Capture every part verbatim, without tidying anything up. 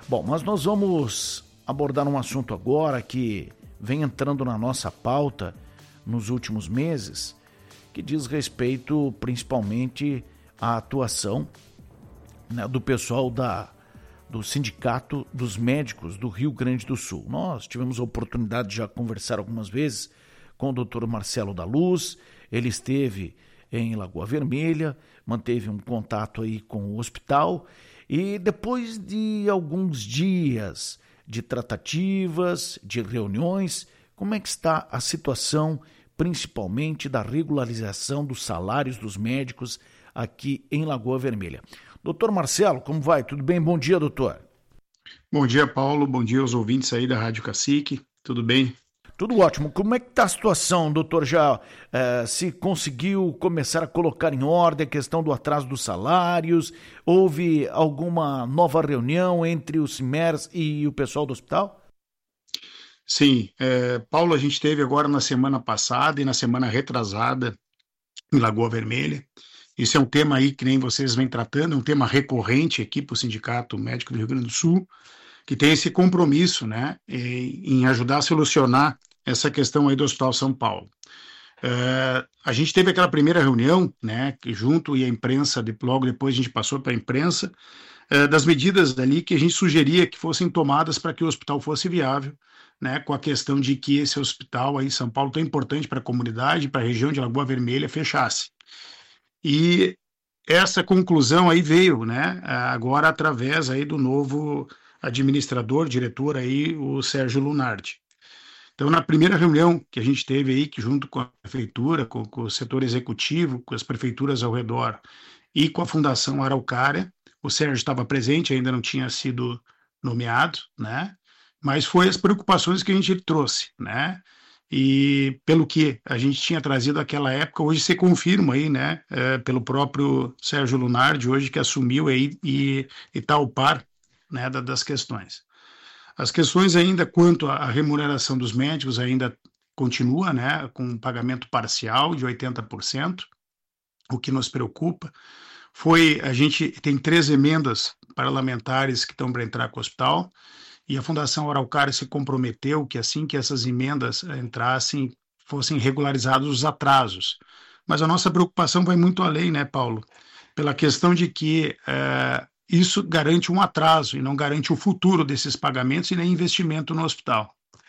Bom, mas nós vamos abordar um assunto agora que vem entrando na nossa pauta nos últimos meses, que diz respeito principalmente à atuação, né, do pessoal da, do Sindicato dos Médicos do Rio Grande do Sul. Nós tivemos a oportunidade de já conversar algumas vezes com o doutor Marcelo da Luz. Ele esteve em Lagoa Vermelha, manteve um contato aí com o hospital e depois de alguns dias de tratativas, de reuniões, como é que está a situação, principalmente da regularização dos salários dos médicos aqui em Lagoa Vermelha? Doutor Marcelo, como vai? Tudo bem? Bom dia, doutor. Bom dia, Paulo. Bom dia aos ouvintes aí da Rádio Cacique. Tudo bem? Tudo ótimo. Como é que está a situação, doutor? Já eh, se conseguiu começar a colocar em ordem a questão do atraso dos salários? Houve alguma nova reunião entre os CIMERS e o pessoal do hospital? Sim, é, Paulo, a gente teve agora na semana passada e na semana retrasada em Lagoa Vermelha. Isso é um tema aí que nem vocês vêm tratando, é um tema recorrente aqui para o Sindicato Médico do Rio Grande do Sul, que tem esse compromisso, né, em ajudar a solucionar essa questão aí do Hospital São Paulo. É, a gente teve aquela primeira reunião, né, que junto e a imprensa, logo depois a gente passou para a imprensa, é, das medidas ali que a gente sugeria que fossem tomadas para que o hospital fosse viável, né, com a questão de que esse hospital aí em São Paulo, tão importante para a comunidade, para a região de Lagoa Vermelha, fechasse. E essa conclusão aí veio, né, agora através aí do novo administrador, diretor aí, o Sérgio Lunardi. Então, na primeira reunião que a gente teve aí, que junto com a prefeitura, com, com o setor executivo, com as prefeituras ao redor e com a Fundação Araucária, o Sérgio estava presente, ainda não tinha sido nomeado, né, mas foi as preocupações que a gente trouxe, né, e pelo que a gente tinha trazido naquela época, hoje se confirma aí, né, é, pelo próprio Sérgio Lunardi, hoje que assumiu aí e está ao par, né, das questões. As questões ainda quanto à remuneração dos médicos ainda continua, né, com um pagamento parcial de oitenta por cento, o que nos preocupa. Foi, a gente tem três emendas parlamentares que estão para entrar com o hospital, e a Fundação Araucária se comprometeu que assim que essas emendas entrassem, fossem regularizados os atrasos. Mas a nossa preocupação vai muito além, né, Paulo? Pela questão de que é, isso garante um atraso e não garante o futuro desses pagamentos e nem investimento no hospital.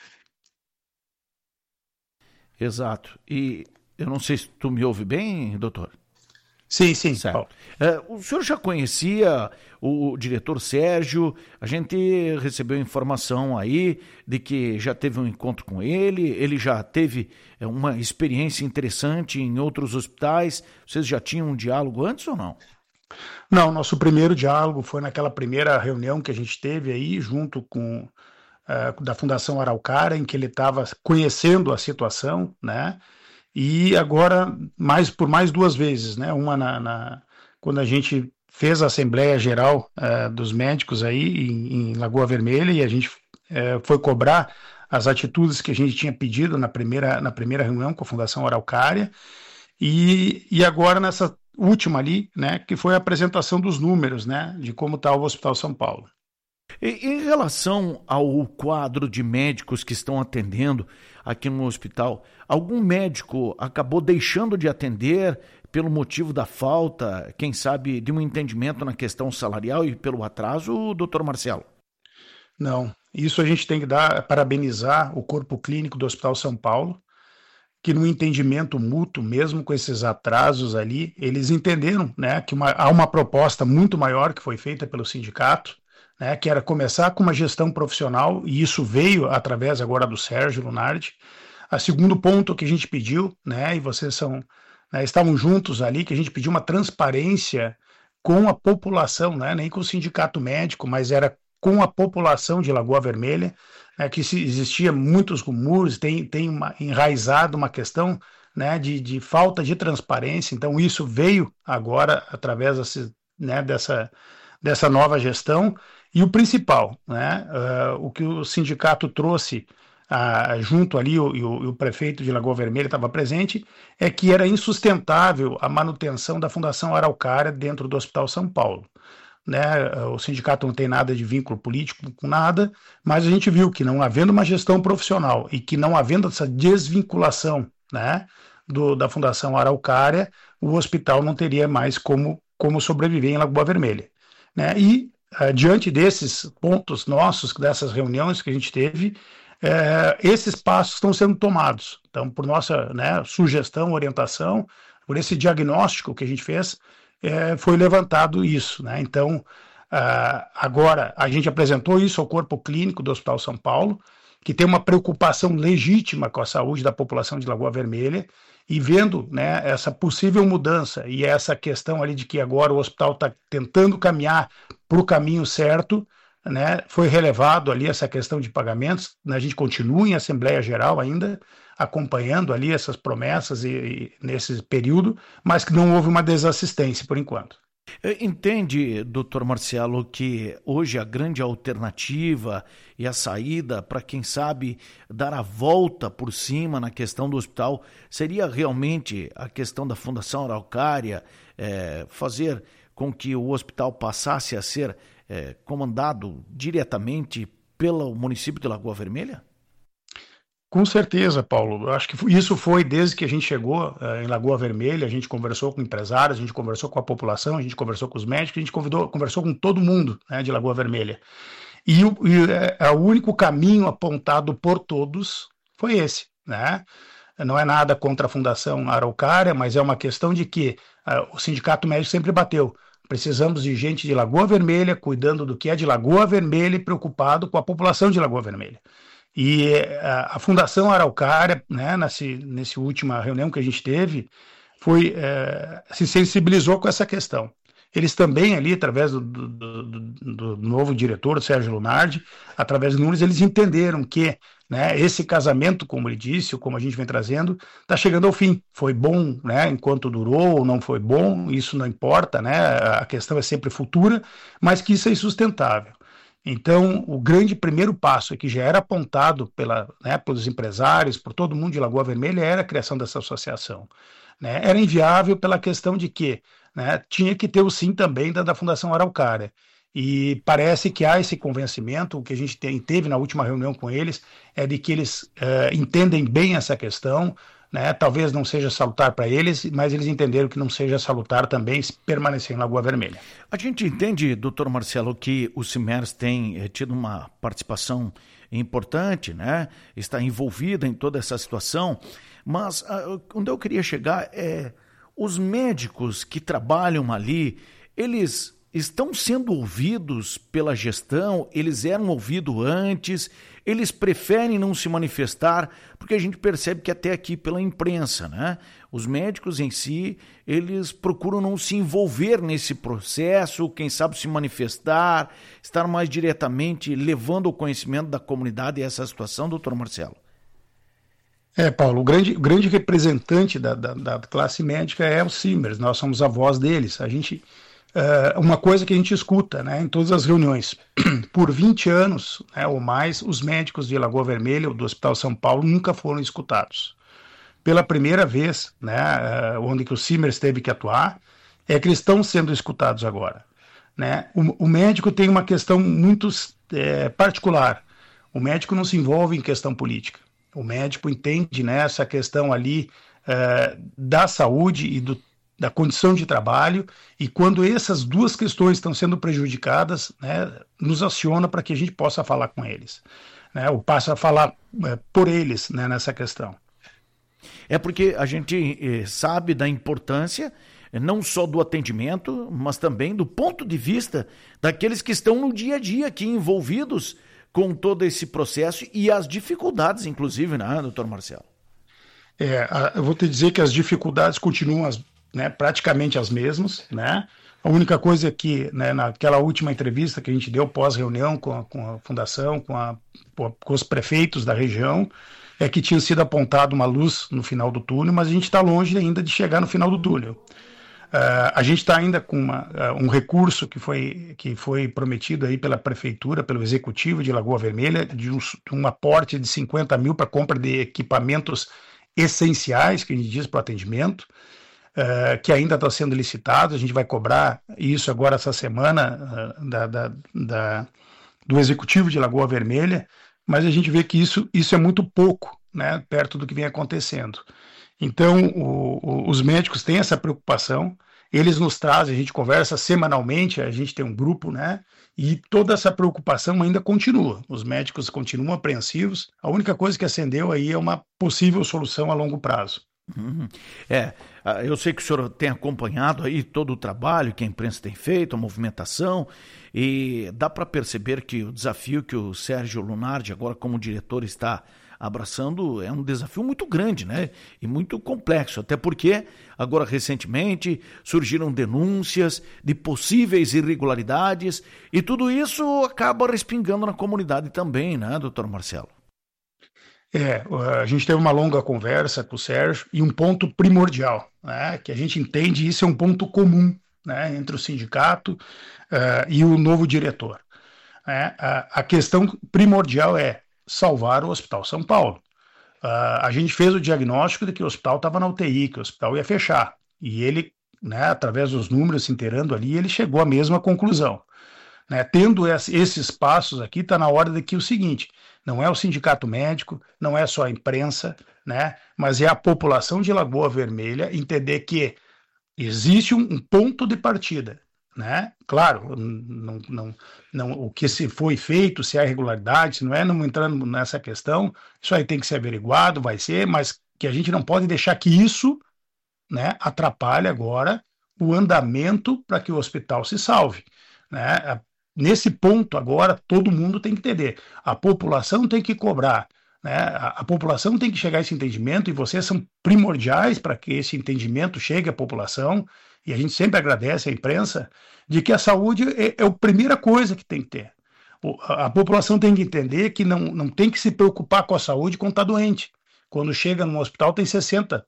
Exato. E eu não sei se tu me ouve bem, doutor? Sim, sim, certo. Paulo. É, o senhor já conhecia o diretor Sérgio? A gente recebeu informação aí de que já teve um encontro com ele, ele já teve uma experiência interessante em outros hospitais. Vocês já tinham um diálogo antes ou não? Não, nosso primeiro diálogo foi naquela primeira reunião que a gente teve aí, junto com uh, da Fundação Araucária, em que ele estava conhecendo a situação, né? E agora, mais por mais duas vezes, né? Uma na, na, quando a gente fez a Assembleia Geral uh, dos Médicos aí em, em Lagoa Vermelha, e a gente uh, foi cobrar as atitudes que a gente tinha pedido na primeira, na primeira reunião com a Fundação Araucária, e, e agora nessa última ali, né? Que foi a apresentação dos números, né? De como está o Hospital São Paulo. E, em relação ao quadro de médicos que estão atendendo aqui no hospital, algum médico acabou deixando de atender pelo motivo da falta, quem sabe, de um entendimento na questão salarial e pelo atraso, doutor Marcelo? Não, isso a gente tem que dar, parabenizar o corpo clínico do Hospital São Paulo, que no entendimento mútuo, mesmo com esses atrasos ali, eles entenderam, né, que uma, há uma proposta muito maior que foi feita pelo sindicato, né, que era começar com uma gestão profissional, e isso veio através agora do Sérgio Lunardi. A segundo ponto que a gente pediu, né, e vocês são, né, estavam juntos ali, que a gente pediu uma transparência com a população, né, nem com o sindicato médico, mas era com a população de Lagoa Vermelha, né, que se, existia muitos rumores, tem, tem uma, enraizado uma questão, né, de, de falta de transparência. Então isso veio agora através desse, né, dessa, dessa nova gestão. E o principal, né, uh, o que o sindicato trouxe uh, junto ali, o, e o, e o prefeito de Lagoa Vermelha estava presente, é que era insustentável a manutenção da Fundação Araucária dentro do Hospital São Paulo. né, o sindicato não tem nada de vínculo político com nada, mas a gente viu que não havendo uma gestão profissional e que não havendo essa desvinculação, né, do, da Fundação Araucária, o hospital não teria mais como, como sobreviver em Lagoa Vermelha. Né? E, uh, diante desses pontos nossos, dessas reuniões que a gente teve, uh, esses passos estão sendo tomados. Então, por nossa, né, sugestão, orientação, por esse diagnóstico que a gente fez, uh, foi levantado isso. Né? Então, uh, agora, a gente apresentou isso ao corpo clínico do Hospital São Paulo, que tem uma preocupação legítima com a saúde da população de Lagoa Vermelha, e vendo, né, essa possível mudança e essa questão ali de que agora o hospital está tentando caminhar para o caminho certo, né, foi relevado ali essa questão de pagamentos. Né, a gente continua em Assembleia Geral ainda, acompanhando ali essas promessas e, e nesse período, mas que não houve uma desassistência por enquanto. Entende, doutor Marcelo, que hoje a grande alternativa e a saída para, quem sabe, dar a volta por cima na questão do hospital seria realmente a questão da Fundação Araucária, é, fazer com que o hospital passasse a ser é, comandado diretamente pelo município de Lagoa Vermelha? Com certeza, Paulo. Eu acho que isso foi desde que a gente chegou uh, em Lagoa Vermelha. A gente conversou com empresários, a gente conversou com a população, a gente conversou com os médicos, a gente convidou, conversou com todo mundo, né, de Lagoa Vermelha. E, o, e é, o único caminho apontado por todos foi esse, né? Não é nada contra a Fundação Araucária, mas é uma questão de que uh, o Sindicato Médico sempre bateu. Precisamos de gente de Lagoa Vermelha, cuidando do que é de Lagoa Vermelha e preocupado com a população de Lagoa Vermelha. E a, a Fundação Araucária, né, nesse, nessa última reunião que a gente teve, foi, é, se sensibilizou com essa questão. Eles também ali, através do, do, do, do novo diretor, Sérgio Lunardi, através do Nunes, eles entenderam que, né, esse casamento, como ele disse, ou como a gente vem trazendo, está chegando ao fim. Foi bom, né, enquanto durou ou não foi bom, isso não importa, né, a questão é sempre futura, mas que isso é insustentável. Então, o grande primeiro passo, que já era apontado pela, né, pelos empresários, por todo mundo de Lagoa Vermelha, era a criação dessa associação. Né? Era inviável pela questão de que, né, tinha que ter o sim também da, da Fundação Araucária. E parece que há esse convencimento, o que a gente tem, teve na última reunião com eles, é de que eles uh, entendem bem essa questão, né? Talvez não seja salutar para eles, mas eles entenderam que não seja salutar também permanecer em Lagoa Vermelha. A gente entende, doutor Marcelo, que o Simers tem eh, tido uma participação importante, né? Está envolvida em toda essa situação, mas uh, onde eu queria chegar é os médicos que trabalham ali, eles estão sendo ouvidos pela gestão, eles eram ouvidos antes, eles preferem não se manifestar, porque a gente percebe que até aqui pela imprensa, né? Os médicos em si, eles procuram não se envolver nesse processo, quem sabe se manifestar, estar mais diretamente levando o conhecimento da comunidade essa situação, doutor Marcelo. É, Paulo, o grande, o grande representante da, da, da classe médica é o Simers, nós somos a voz deles, a gente... Uh, uma coisa que a gente escuta, né, em todas as reuniões, por vinte anos, né, ou mais, os médicos de Lagoa Vermelha ou do Hospital São Paulo nunca foram escutados. Pela primeira vez, né, uh, onde que o Simers teve que atuar, é que eles estão sendo escutados agora. Né? O, o médico tem uma questão muito é, particular. O médico não se envolve em questão política. O médico entende, né, essa questão ali uh, da saúde e do da condição de trabalho, e quando essas duas questões estão sendo prejudicadas, né, nos aciona para que a gente possa falar com eles, né, ou passa a falar é, por eles, né, nessa questão. É porque a gente eh, sabe da importância não só do atendimento, mas também do ponto de vista daqueles que estão no dia a dia aqui envolvidos com todo esse processo e as dificuldades, inclusive, né, doutor Marcelo? É, eu vou te dizer que as dificuldades continuam as Né, praticamente as mesmas, né? A única coisa é que, né, naquela última entrevista que a gente deu pós-reunião com a, com a fundação, com, a, com os prefeitos da região, é que tinha sido apontada uma luz no final do túnel, mas a gente está longe ainda de chegar no final do túnel. Uh, a gente está ainda com uma, uh, um recurso que foi, que foi prometido aí pela prefeitura, pelo executivo de Lagoa Vermelha, de um, de um aporte de cinquenta mil para compra de equipamentos essenciais, que a gente diz, para o atendimento. uh, que ainda está sendo licitado, a gente vai cobrar isso agora essa semana uh, da, da, da, do Executivo de Lagoa Vermelha, mas a gente vê que isso, isso é muito pouco, né, perto do que vem acontecendo. Então, o, o, os médicos têm essa preocupação, eles nos trazem, a gente conversa semanalmente, a gente tem um grupo, né, e toda essa preocupação ainda continua. Os médicos continuam apreensivos, a única coisa que acendeu aí é uma possível solução a longo prazo. Uhum. É, eu sei que o senhor tem acompanhado aí todo o trabalho que a imprensa tem feito, a movimentação, e dá para perceber que o desafio que o Sérgio Lunardi, agora como diretor, está abraçando é um desafio muito grande, né? E muito complexo, até porque agora recentemente surgiram denúncias de possíveis irregularidades e tudo isso acaba respingando na comunidade também, né, doutor Marcelo? É, a gente teve uma longa conversa com o Sérgio e um ponto primordial, né, que a gente entende, isso é um ponto comum, né, entre o sindicato uh, e o novo diretor. Né? A, a questão primordial é salvar o Hospital São Paulo. Uh, a gente fez o diagnóstico de que o hospital estava na U T I, que o hospital ia fechar, e ele, né, através dos números, se inteirando ali, ele chegou à mesma conclusão. Né, tendo esses passos aqui, está na hora de que o seguinte, não é o sindicato médico, não é só a imprensa, né, mas é a população de Lagoa Vermelha entender que existe um, um ponto de partida. Né? Claro, não, não, não, o que se foi feito, se há irregularidade, se não é, não entrando nessa questão, isso aí tem que ser averiguado, vai ser, mas que a gente não pode deixar que isso, né, atrapalhe agora o andamento para que o hospital se salve. Né? Nesse ponto agora, todo mundo tem que entender. A população tem que cobrar, né? A, a população tem que chegar a esse entendimento e vocês são primordiais para que esse entendimento chegue à população, e a gente sempre agradece à imprensa, de que a saúde é, é a primeira coisa que tem que ter. O, a, a população tem que entender que não, não tem que se preocupar com a saúde quando está doente. Quando chega no hospital tem sessenta,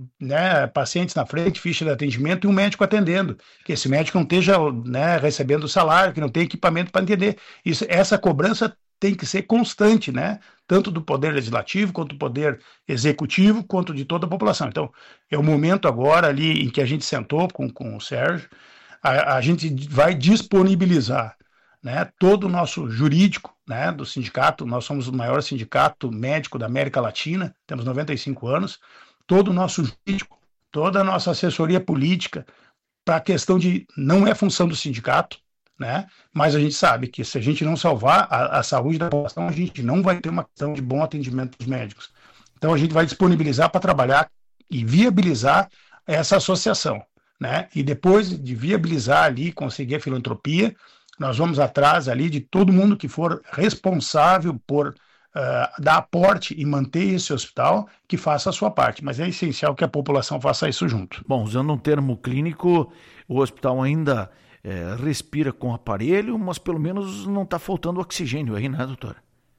né, pacientes na frente, ficha de atendimento e um médico atendendo. Que esse médico não esteja, né, recebendo salário, que não tem equipamento para atender. Isso, essa cobrança tem que ser constante, né? Tanto do poder legislativo, quanto do poder executivo, quanto de toda a população. Então, é o momento agora ali em que a gente sentou com, com o Sérgio, a, a gente vai disponibilizar, né, todo o nosso jurídico, né, do sindicato. Nós somos o maior sindicato médico da América Latina, temos noventa e cinco anos, todo o nosso jurídico, toda a nossa assessoria política, para a questão de, não é função do sindicato, né, mas a gente sabe que se a gente não salvar a, a saúde da população, a gente não vai ter uma questão de bom atendimento dos médicos. Então a gente vai disponibilizar para trabalhar e viabilizar essa associação, né, e depois de viabilizar ali, conseguir a filantropia, nós vamos atrás ali de todo mundo que for responsável por uh, dar aporte e manter esse hospital, que faça a sua parte. Mas é essencial que a população faça isso junto. Bom, usando um termo clínico, o hospital ainda é, respira com aparelho, mas pelo menos não está faltando oxigênio aí, né, doutor?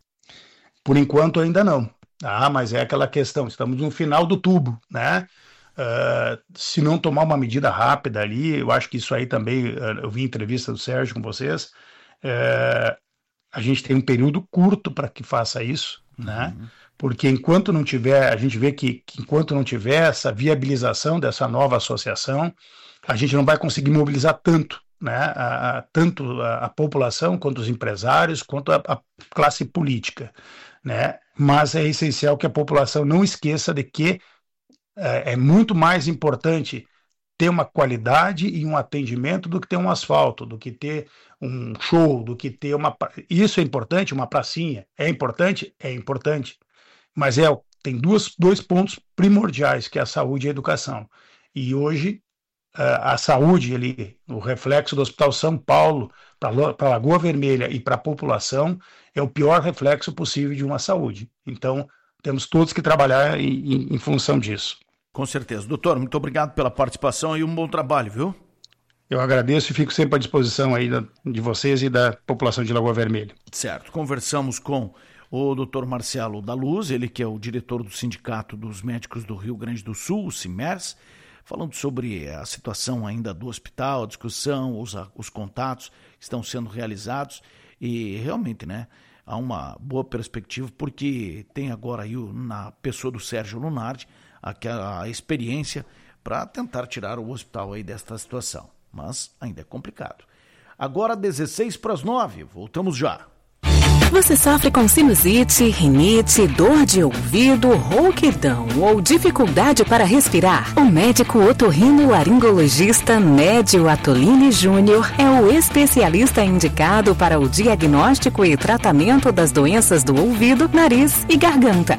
Por enquanto ainda não. Ah, mas é aquela questão, estamos no final do tubo, né? Uh, se não tomar uma medida rápida ali, eu acho que isso aí também, uh, eu vi entrevista do Sérgio com vocês, uh, a gente tem um período curto para que faça isso, uhum, né? Porque enquanto não tiver, a gente vê que, que enquanto não tiver essa viabilização dessa nova associação, a gente não vai conseguir mobilizar tanto, né? A, a, tanto a, a população, quanto os empresários, quanto a, a classe política, né? Mas é essencial que a população não esqueça de que é muito mais importante ter uma qualidade e um atendimento do que ter um asfalto, do que ter um show, do que ter uma... Isso é importante, uma pracinha. É importante? É importante. Mas é, tem duas, dois pontos primordiais, que é a saúde e a educação. E hoje, a saúde, ele, o reflexo do Hospital São Paulo para a Lagoa Vermelha e para a população é o pior reflexo possível de uma saúde. Então, temos todos que trabalhar em, em, em função disso. Com certeza. Doutor, muito obrigado pela participação e um bom trabalho, viu? Eu agradeço e fico sempre à disposição aí da, de vocês e da população de Lagoa Vermelha. Certo. Conversamos com o doutor Marcelo da Luz, ele que é o diretor do Sindicato dos Médicos do Rio Grande do Sul, o CIMERS, falando sobre a situação ainda do hospital, a discussão, os, os contatos que estão sendo realizados e realmente, né, há uma boa perspectiva porque tem agora aí na pessoa do Sérgio Lunardi aquela experiência para tentar tirar o hospital aí desta situação. Mas ainda é complicado. Agora dezesseis para as nove, voltamos já. Você sofre com sinusite, rinite, dor de ouvido, rouquidão ou dificuldade para respirar? O médico otorrinolaringologista Nédio Atolini Júnior é o especialista indicado para o diagnóstico e tratamento das doenças do ouvido, nariz e garganta.